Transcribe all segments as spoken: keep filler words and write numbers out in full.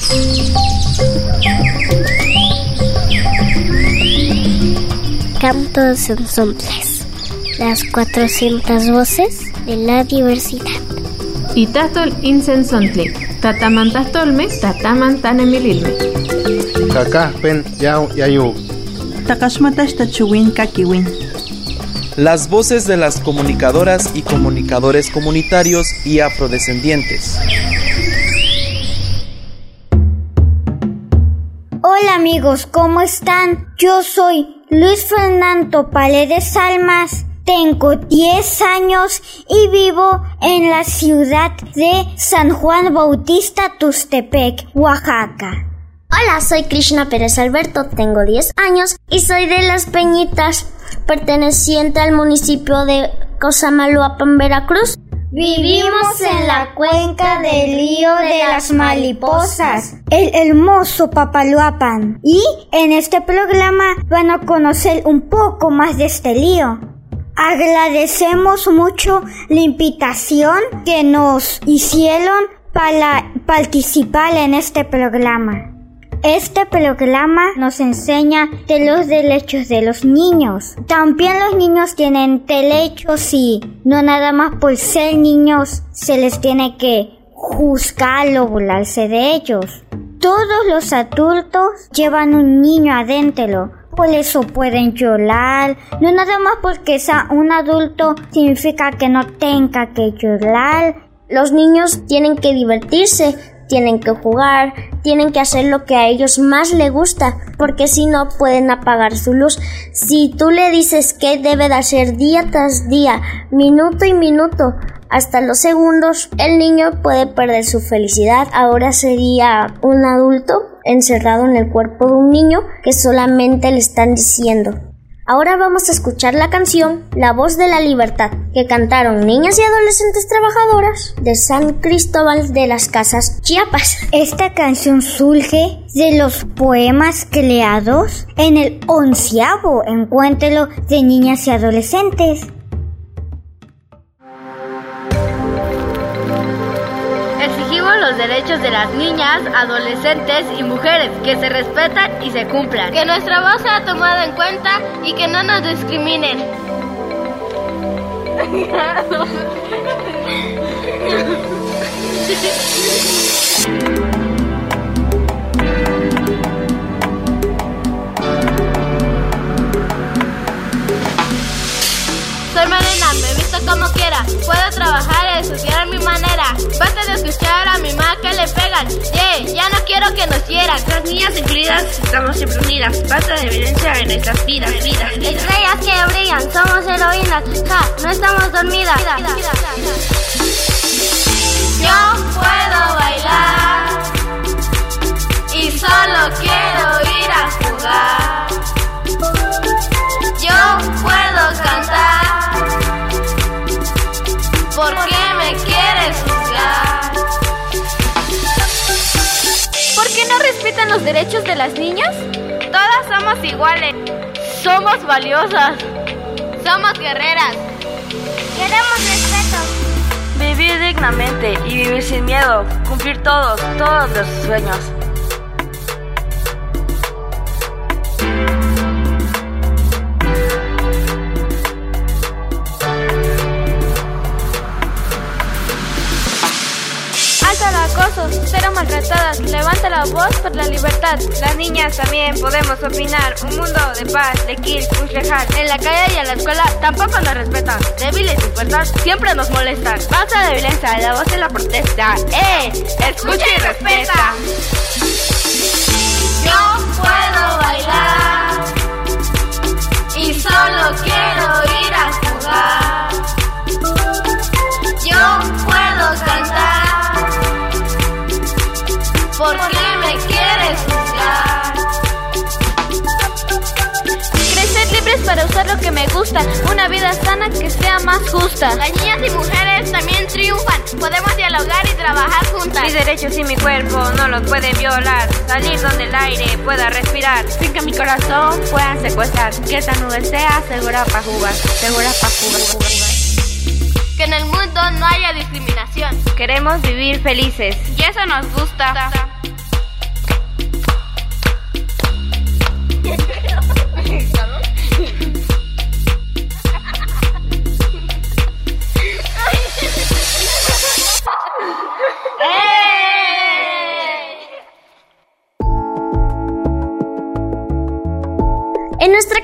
Cantos ensambles, las cuatrocientas voces de la diversidad. Itatol insensontli, tatamantastolme, tatamantanemililme. Kakajpen yau yayu. Takashmatash tachuwin kakiwin. Las voces de las comunicadoras y comunicadores comunitarios y afrodescendientes. Hola amigos, ¿cómo están? Yo soy Luis Fernando Paredes Almas, tengo diez años y vivo en la ciudad de San Juan Bautista Tuxtepec, Oaxaca. Hola, soy Krishna Pérez Alberto, tengo diez años y soy de Las Peñitas, perteneciente al municipio de Cosamaloapan, Veracruz. Vivimos en la cuenca del río de las Mariposas, el hermoso Papaloapan. Y en este programa van a conocer un poco más de este río. Agradecemos mucho la invitación que nos hicieron para participar en este programa. Este programa nos enseña de los derechos de los niños. También los niños tienen derechos y no nada más por ser niños se les tiene que juzgar o burlarse de ellos. Todos los adultos llevan un niño adentro, por eso pueden llorar. No nada más porque sea un adulto significa que no tenga que llorar. Los niños tienen que divertirse, tienen que jugar, tienen que hacer lo que a ellos más les gusta, porque si no pueden apagar su luz. Si tú le dices qué debe de hacer día tras día, minuto y minuto, hasta los segundos, el niño puede perder su felicidad. Ahora sería un adulto encerrado en el cuerpo de un niño que solamente le están diciendo. Ahora vamos a escuchar la canción La Voz de la Libertad, que cantaron niñas y adolescentes trabajadoras de San Cristóbal de las Casas, Chiapas. Esta canción surge de los poemas creados en el onceavo encuentro de niñas y adolescentes. Exigimos los derechos de las niñas, adolescentes y mujeres, que se respetan y se cumplan. Que nuestra voz sea tomada en cuenta y que no nos discriminen. Soy Marina, me visto como quiera, puedo trabajar y estudiar a mi manera. Basta de escuchar a mi mamá que le pegan, yeah, ya no quiero que nos hieran. Las niñas incluidas estamos siempre unidas, basta de violencia en nuestras vidas, vidas, vidas. Estrellas que brillan, somos heroínas, ja, no estamos dormidas. Yo puedo bailar y solo quiero ir a jugar. Yo puedo cantar, ¿por qué me quieres juzgar? ¿Por qué no respetan los derechos de las niñas? Todas somos iguales. Somos valiosas. Somos guerreras. Queremos respeto. Vivir dignamente y vivir sin miedo. Cumplir todos, todos los sueños. Alto el acoso, cero maltratadas, levanta la voz por la libertad. Las niñas también podemos opinar, un mundo de paz, de kill, push, lejar. En la calle y en la escuela tampoco nos respetan, débiles y fuertes siempre nos molestan. Basta de violencia, la voz de la protesta, ¡eh! ¡Escucha y respeta! Yo puedo bailar y solo quiero ir a jugar. Yo puedo cantar, ¿por qué me quieres juzgar? Crecer libres para usar lo que me gusta, una vida sana que sea más justa. Las niñas y mujeres también triunfan, podemos dialogar y trabajar juntas. Mis derechos y mi cuerpo no los pueden violar, salir donde el aire pueda respirar, sin que mi corazón puedan secuestrar, que esta nube sea segura para jugar, segura para jugar, jugar, jugar. Que en el mundo no haya discriminación. Queremos vivir felices y eso nos gusta.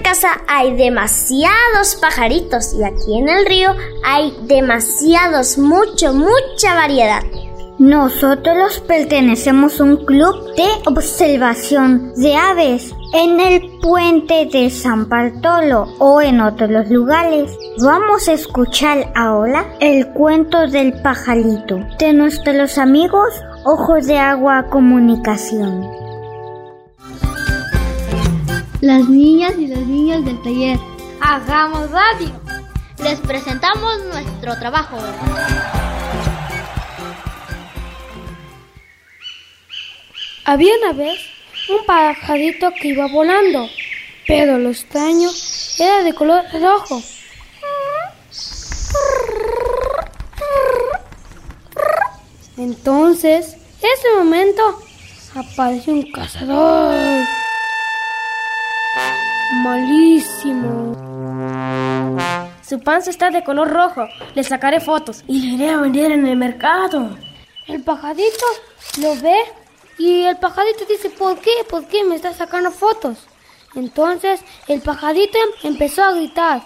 casa hay demasiados pajaritos y aquí en el río hay demasiados, mucho, mucha variedad. Nosotros pertenecemos a un club de observación de aves en el puente de San Bartolo o en otros lugares. Vamos a escuchar ahora el cuento del pajarito de nuestros amigos Ojos de Agua Comunicación. Las niñas y los niños del taller. Hagamos radio. Les presentamos nuestro trabajo. Había una vez un pajarito que iba volando, pero lo extraño era de color rojo. Entonces, en ese momento, apareció un cazador malísimo. Su panza está de color rojo. Le sacaré fotos y le iré a vender en el mercado. El pajarito lo ve y el pajarito dice, ¿por qué? ¿Por qué me estás sacando fotos? Entonces el pajarito empezó a gritar.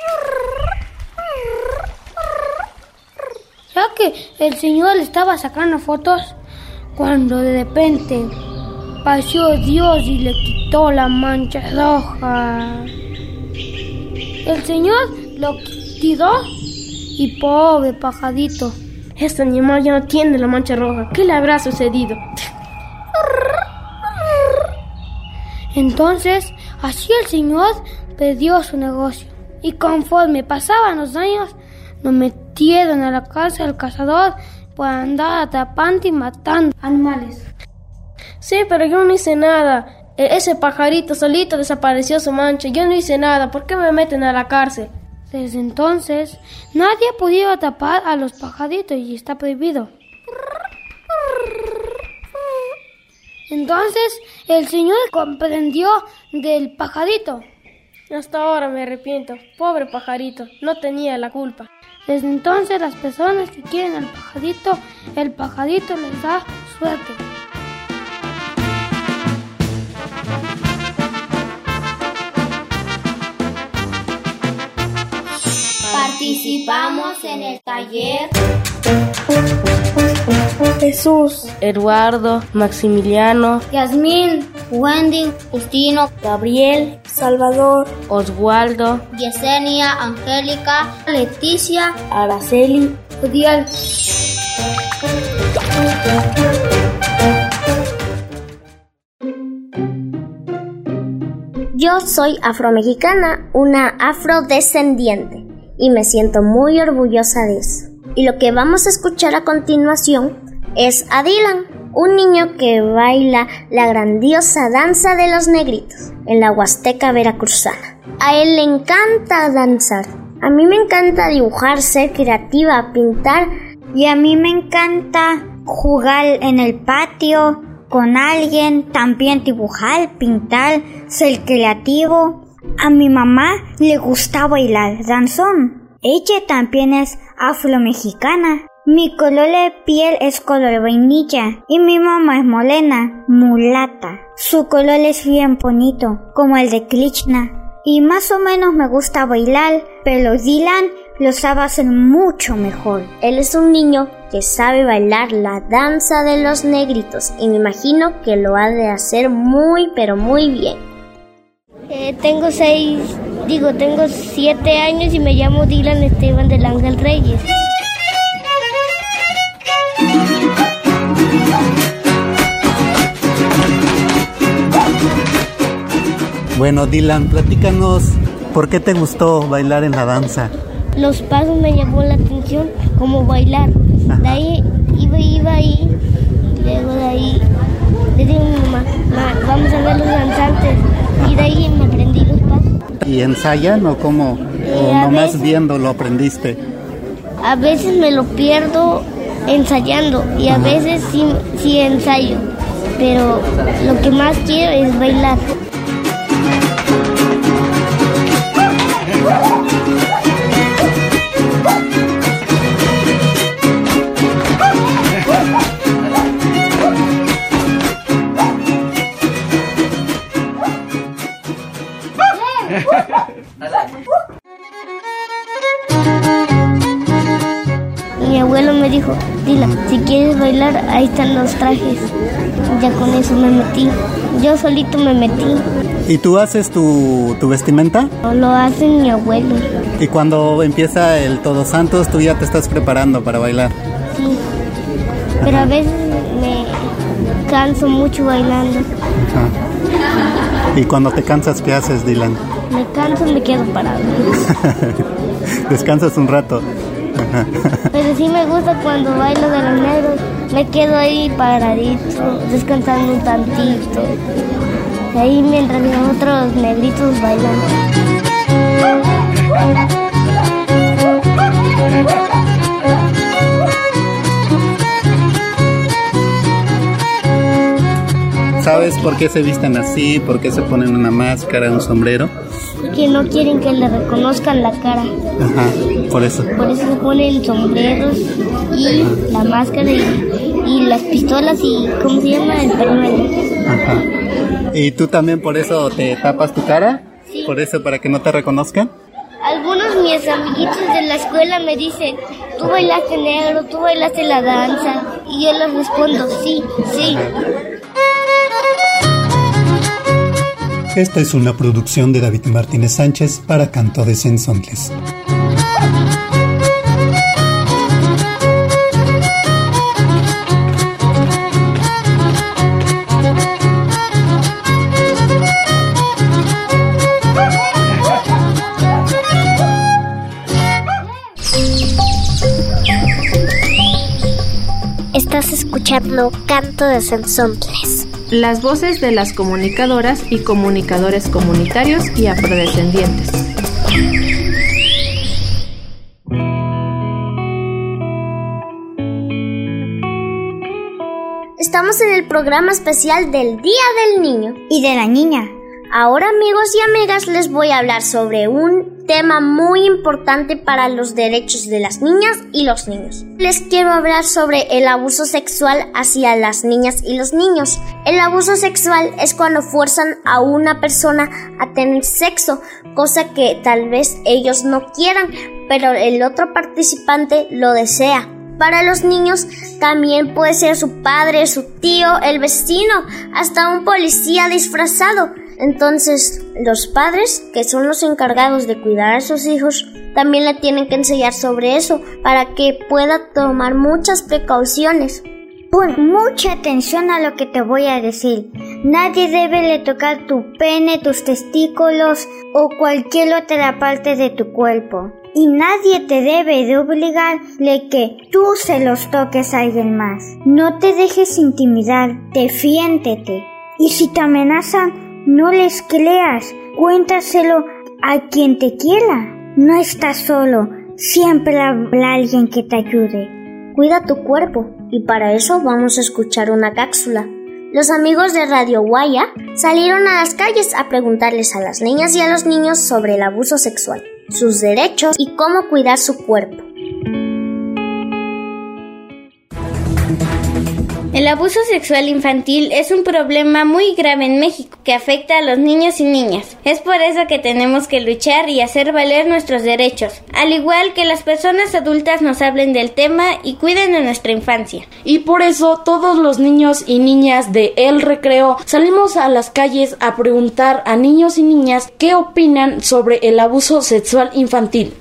Ya que el señor le estaba sacando fotos, cuando de repente apareció Dios y le quitó la mancha roja. El señor lo tiró y pobre pajarito. Este animal ya no tiene la mancha roja. ¿Qué le habrá sucedido? Entonces, así el señor perdió su negocio. Y conforme pasaban los años, lo metieron a la cárcel al cazador por andar atrapando y matando animales. Sí, pero yo no hice nada. Ese pajarito solito desapareció su mancha. Yo no hice nada. ¿Por qué me meten a la cárcel? Desde entonces, nadie ha podido atrapar a los pajaritos y está prohibido. Entonces, el señor comprendió del pajarito. Hasta ahora me arrepiento. Pobre pajarito, no tenía la culpa. Desde entonces, las personas que quieren al pajarito, el pajarito les da suerte. Participamos en el taller. Jesús, Eduardo, Maximiliano, Yasmín, Wendy, Justino, Gabriel, Salvador, Oswaldo, Yesenia, Angélica, Leticia, Araceli, Odiel. Yo soy afromexicana, una afrodescendiente, y me siento muy orgullosa de eso. Y lo que vamos a escuchar a continuación es a Dylan, un niño que baila la grandiosa danza de los negritos en la Huasteca veracruzana. A él le encanta danzar. A mí me encanta dibujar, ser creativa, pintar. Y a mí me encanta jugar en el patio con alguien, también dibujar, pintar, ser creativo. A mi mamá le gusta bailar danzón. Ella también es afromexicana. Mi color de piel es color vainilla y mi mamá es morena, mulata. Su color es bien bonito, como el de Krishna. Y más o menos me gusta bailar, pero Dylan lo sabe hacer mucho mejor. Él es un niño que sabe bailar la danza de los negritos y me imagino que lo ha de hacer muy pero muy bien. Eh, tengo seis, digo, tengo siete años y me llamo Dylan Esteban del Ángel Reyes. Bueno, Dylan, platícanos, ¿por qué te gustó bailar en la danza? Los pasos me llamó la atención, como bailar. Ajá. De ahí iba, iba ahí, y luego de ahí le dije a mi mamá, mamá, vamos a ver los danzantes. Y de ahí me aprendí los pasos. ¿Y ensayan o cómo? Eh, ¿O nomás veces, viendo lo aprendiste? A veces me lo pierdo ensayando y a Ajá. veces sí, sí ensayo. Pero lo que más quiero es bailar. Dila, si quieres bailar, ahí están los trajes. Ya con eso me metí. Yo solito me metí. ¿Y tú haces tu, tu vestimenta? Lo hace mi abuelo. ¿Y cuando empieza el Todos Santos, tú ya te estás preparando para bailar? Sí, pero a veces me canso mucho bailando. Ajá. ¿Y cuando te cansas, qué haces, Dylan? Me canso y me quedo parado. Descansas un rato. Pero sí me gusta cuando bailo de los negros. Me quedo ahí paradito, descansando un tantito. Y ahí mientras los otros negritos bailan. ¿Sabes por qué se visten así? ¿Por qué se ponen una máscara, un sombrero? Porque no quieren que le reconozcan la cara. Ajá, por eso. Por eso se ponen sombreros y la máscara y, y las pistolas y ¿cómo se llama? El pañuelo. Ajá. ¿Y tú también por eso te tapas tu cara? Sí. ¿Por eso, para que no te reconozcan? Algunos de mis amiguitos de la escuela me dicen, tú bailaste negro, tú bailaste la danza. Y yo les respondo, sí, sí. Esta es una producción de David Martínez Sánchez para Canto de Sensontles. Estás escuchando Canto de Sensontles. Las voces de las comunicadoras y comunicadores comunitarios y afrodescendientes. Estamos en el programa especial del Día del Niño y de la Niña. Ahora, amigos y amigas, les voy a hablar sobre un tema muy importante para los derechos de las niñas y los niños. Les quiero hablar sobre el abuso sexual hacia las niñas y los niños. El abuso sexual es cuando fuerzan a una persona a tener sexo, cosa que tal vez ellos no quieran, pero el otro participante lo desea. Para los niños también puede ser su padre, su tío, el vecino, hasta un policía disfrazado. Entonces, los padres, que son los encargados de cuidar a sus hijos, también le tienen que enseñar sobre eso para que pueda tomar muchas precauciones. Pon mucha atención a lo que te voy a decir. Nadie debe le tocar tu pene, tus testículos o cualquier otra parte de tu cuerpo. Y nadie te debe de obligarle que tú se los toques a alguien más. No te dejes intimidar, defiéndete. Y si te amenazan, no les creas, cuéntaselo a quien te quiera. No estás solo, siempre habrá alguien que te ayude. Cuida tu cuerpo, y para eso vamos a escuchar una cápsula. Los amigos de Radio Guaya salieron a las calles a preguntarles a las niñas y a los niños sobre el abuso sexual, sus derechos y cómo cuidar su cuerpo. El abuso sexual infantil es un problema muy grave en México que afecta a los niños y niñas. Es por eso que tenemos que luchar y hacer valer nuestros derechos, al igual que las personas adultas nos hablen del tema y cuiden de nuestra infancia. Y por eso todos los niños y niñas de El Recreo salimos a las calles a preguntar a niños y niñas qué opinan sobre el abuso sexual infantil.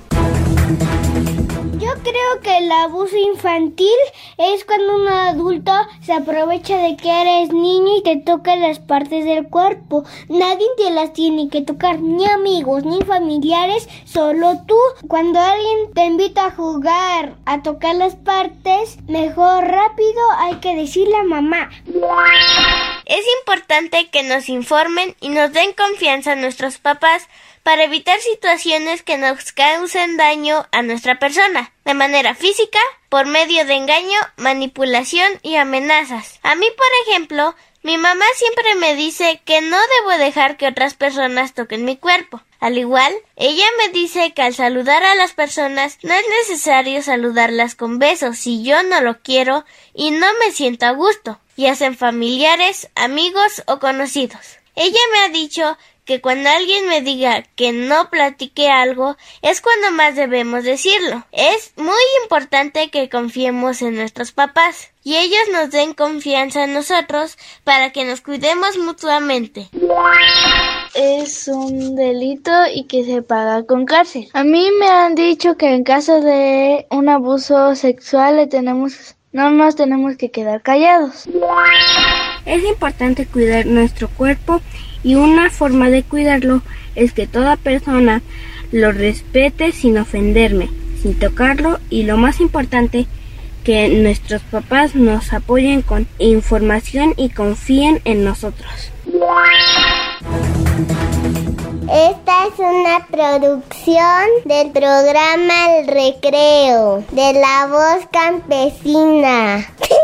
Yo creo que el abuso infantil es cuando un adulto se aprovecha de que eres niño y te toca las partes del cuerpo. Nadie te las tiene que tocar, ni amigos, ni familiares, solo tú. Cuando alguien te invita a jugar, a tocar las partes, mejor rápido hay que decirle a mamá. Es importante que nos informen y nos den confianza a nuestros papás para evitar situaciones que nos causen daño a nuestra persona, de manera física, por medio de engaño, manipulación y amenazas. A mí, por ejemplo, mi mamá siempre me dice que no debo dejar que otras personas toquen mi cuerpo. Al igual, ella me dice que al saludar a las personas no es necesario saludarlas con besos si yo no lo quiero y no me siento a gusto, ya sean familiares, amigos o conocidos. Ella me ha dicho que cuando alguien me diga que no platique algo, es cuando más debemos decirlo. Es muy importante que confiemos en nuestros papás y ellos nos den confianza en nosotros para que nos cuidemos mutuamente. Es un delito y que se paga con cárcel. A mí me han dicho que en caso de un abuso sexual le tenemos, no nos tenemos que quedar callados. Es importante cuidar nuestro cuerpo y una forma de cuidarlo es que toda persona lo respete sin ofenderme, sin tocarlo y lo más importante, que nuestros papás nos apoyen con información y confíen en nosotros. Esta es una producción del programa El Recreo, de La Voz Campesina.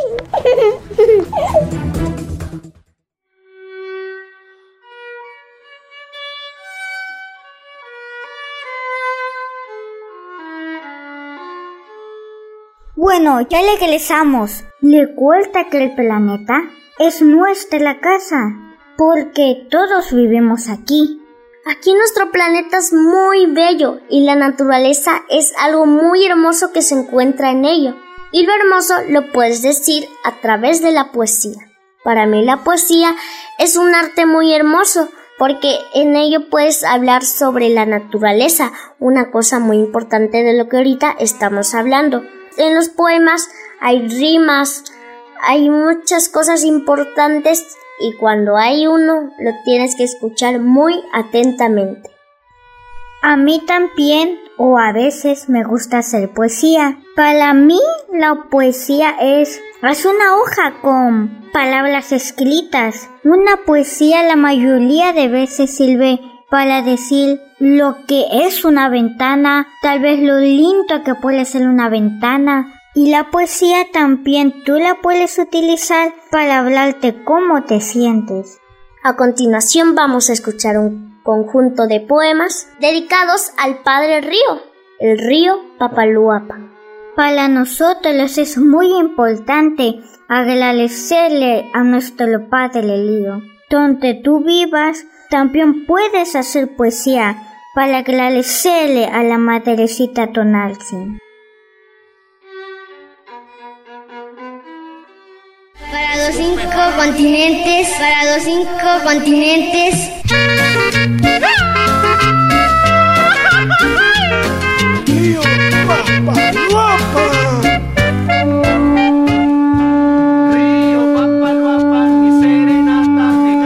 Bueno, ya regresamos. ¿Le cuenta que el planeta es nuestra casa? Porque todos vivimos aquí. Aquí nuestro planeta es muy bello y la naturaleza es algo muy hermoso que se encuentra en ello. Y lo hermoso lo puedes decir a través de la poesía. Para mí la poesía es un arte muy hermoso porque en ello puedes hablar sobre la naturaleza, una cosa muy importante de lo que ahorita estamos hablando. En los poemas hay rimas, hay muchas cosas importantes y cuando hay uno lo tienes que escuchar muy atentamente. A mí también, o a veces me gusta hacer poesía. Para mí la poesía es, es una hoja con palabras escritas. Una poesía la mayoría de veces sirve para decir lo que es una ventana, tal vez lo lindo que puede ser una ventana. Y la poesía también tú la puedes utilizar para hablarte cómo te sientes. A continuación vamos a escuchar un conjunto de poemas dedicados al Padre Río, el río Papaloapan. Para nosotros es muy importante agradecerle a nuestro Padre Río. Donde tú vivas, también puedes hacer poesía para agradecerle a la Madrecita Tonaltzin. Para los cinco continentes, para los cinco continentes. Río Papaloapan. Río Papaloapan, mi serenata te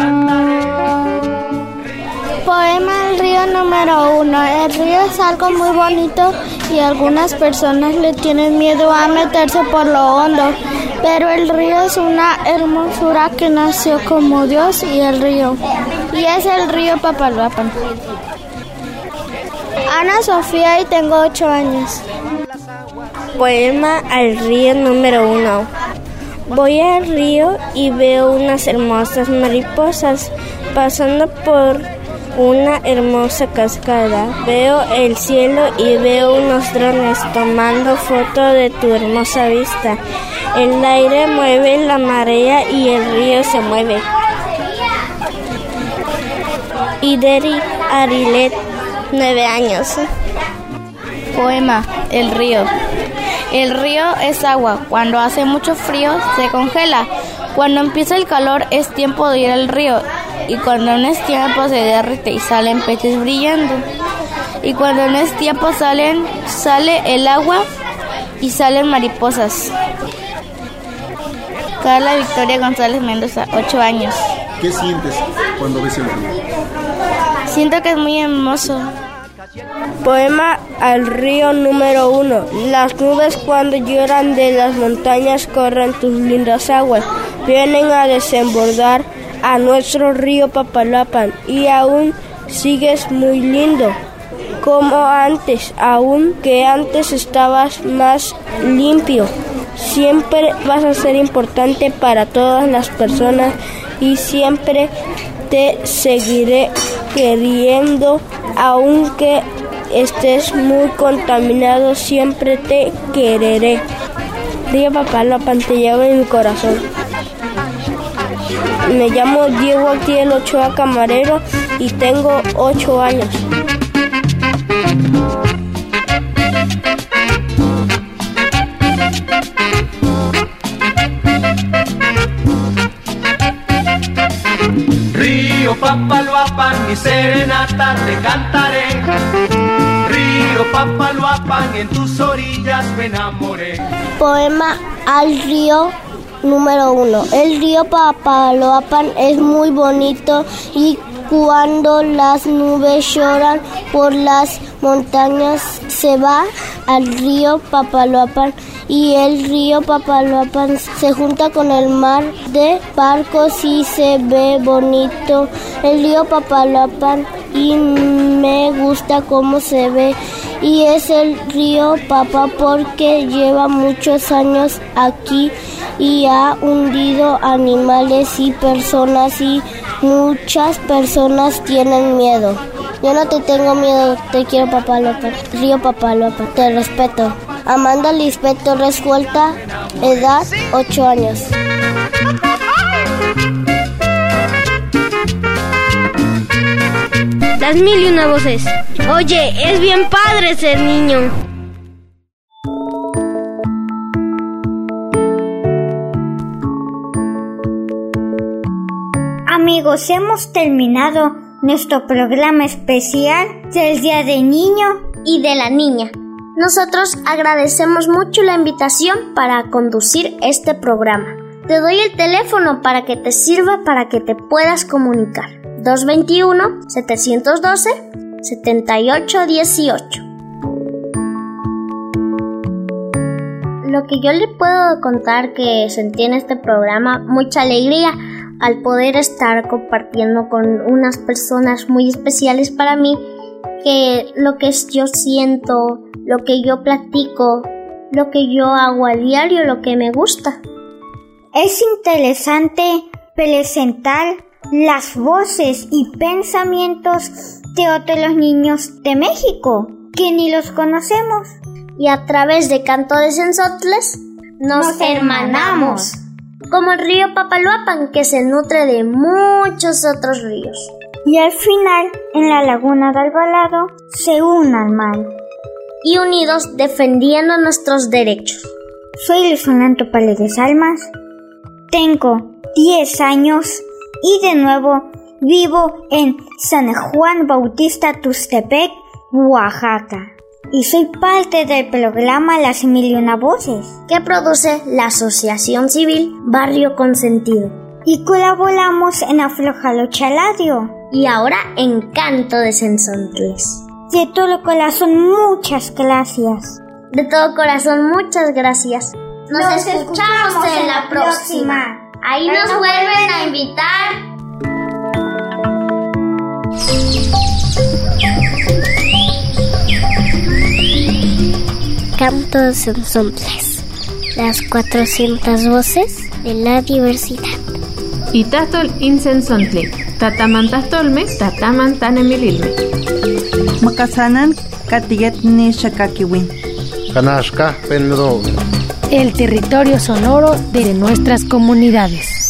cantaré. Poema El río número uno. El río es algo muy bonito y algunas personas le tienen miedo a meterse por lo hondo. Pero el río es una hermosura que nació como Dios y el río. Y es el río Papaloapan. Ana Sofía y tengo ocho años. Poema al río número uno. Voy al río y veo unas hermosas mariposas pasando por una hermosa cascada. Veo el cielo y veo unos drones tomando foto de tu hermosa vista. El aire mueve la marea y el río se mueve. Ideri Arilet, nueve años. Poema El río. El río es agua. Cuando hace mucho frío se congela. Cuando empieza el calor es tiempo de ir al río. Y cuando no es tiempo se derrite y salen peces brillando. Y cuando no es tiempo salen, sale el agua y salen mariposas. Carla Victoria González Mendoza, ocho años. ¿Qué sientes cuando ves el río? Siento que es muy hermoso. Poema al río número uno. Las nubes cuando lloran de las montañas corren tus lindas aguas. Vienen a desbordar a nuestro río Papaloapan y aún sigues muy lindo. Como antes, aún que antes estabas más limpio. Siempre vas a ser importante para todas las personas y siempre te seguiré queriendo, aunque estés muy contaminado, siempre te quereré. Río Papaloapan, te llevo en mi corazón. Me llamo Diego Altiel Ochoa Camarero y tengo ocho años. Río Papaloapan, mi serenata te cantaré. Río Papaloapan, en tus orillas me enamoré. Poema al río número uno. El río Papaloapan es muy bonito y cuando las nubes lloran por las montañas se va al río Papaloapan y el río Papaloapan se junta con el mar de barcos y se ve bonito el río Papaloapan y me gusta cómo se ve y es el río Papa porque lleva muchos años aquí y ha hundido animales y personas y muchas personas tienen miedo. Yo no te tengo miedo, te quiero Papaloapan, río Papaloapan, te respeto. Amanda Lisbeth Torres Huerta, edad ocho años. Las mil y una voces. Oye, es bien padre ser niño. Amigos, hemos terminado nuestro programa especial del Día del Niño y de la Niña. Nosotros agradecemos mucho la invitación para conducir este programa. Te doy el teléfono para que te sirva para que te puedas comunicar. dos dos uno, siete uno dos, siete ocho uno ocho. Lo que yo le puedo contar que sentí en este programa, mucha alegría al poder estar compartiendo con unas personas muy especiales para mí, que lo que yo siento, lo que yo platico, lo que yo hago a diario, lo que me gusta. Es interesante presentar las voces y pensamientos de otros niños de México, que ni los conocemos. Y a través de Canto de Sensontles nos, nos hermanamos. Como el río Papaloapan, que se nutre de muchos otros ríos. Y al final, en la laguna de Albalado, se une al mar. Y unidos defendiendo nuestros derechos. Soy Luis Fernando Paredes Almas, tengo diez años y de nuevo vivo en San Juan Bautista Tuxtepec, Oaxaca. Y soy parte del programa Las Mil y Una Voces, que produce la Asociación Civil Barrio Consentido. Y colaboramos en Aflójalo Chaladio. Y ahora en Canto de Sensontles. De todo corazón, muchas gracias. De todo corazón, muchas gracias. Nos, nos escuchamos, escuchamos en la próxima. próxima. Ahí nos, nos vuelven a invitar. Canto de Sensontles, las cuatrocientas voces de la diversidad. Itatol insensontli, tatamantastolme, tatamantanemililme. Makasanan katiyet ni shakakiwin. Kanashka penro. El territorio sonoro de nuestras comunidades.